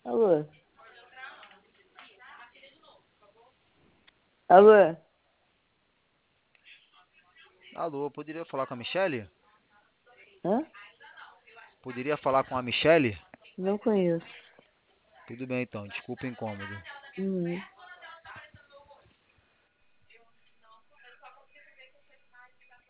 Alô? Alô? Alô, poderia falar com a Michelle? Hã? Poderia falar com a Michelle? Não conheço. Tudo bem então, desculpa o incômodo. Uhum.